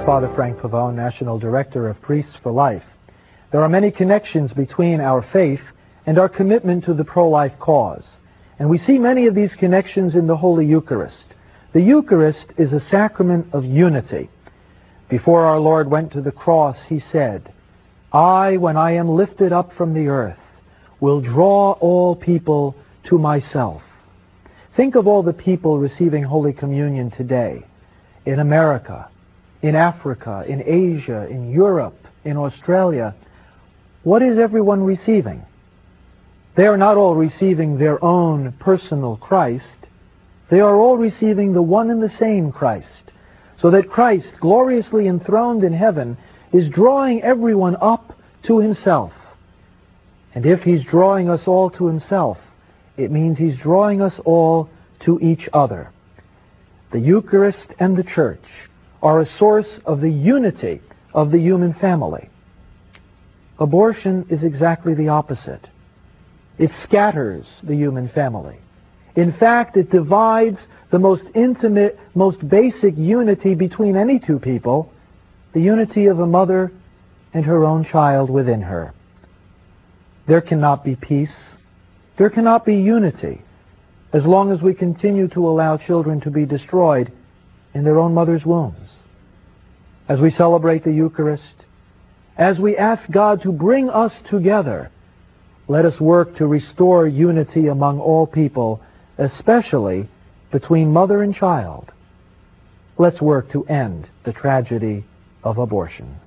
Father Frank Pavone, National Director of Priests for Life. There are many connections between our faith and our commitment to the pro-life cause. And we see many of these connections in the Holy Eucharist. The Eucharist is a sacrament of unity. Before our Lord went to the cross, he said, "I, when I am lifted up from the earth, will draw all people to myself." Think of all the people receiving Holy Communion today in America, in Africa, in Asia, in Europe, in Australia. What is everyone receiving? They are not all receiving their own personal Christ. They are all receiving the one and the same Christ, so that Christ, gloriously enthroned in heaven, is drawing everyone up to himself. And if he's drawing us all to himself, it means he's drawing us all to each other. The Eucharist and the Church are a source of the unity of the human family. Abortion is exactly the opposite. It scatters the human family. In fact, it divides the most intimate, most basic unity between any two people, the unity of a mother and her own child within her. There cannot be peace, there cannot be unity, as long as we continue to allow children to be destroyed in their own mother's wombs. As we celebrate the Eucharist, as we ask God to bring us together, let us work to restore unity among all people, especially between mother and child. Let's work to end the tragedy of abortion.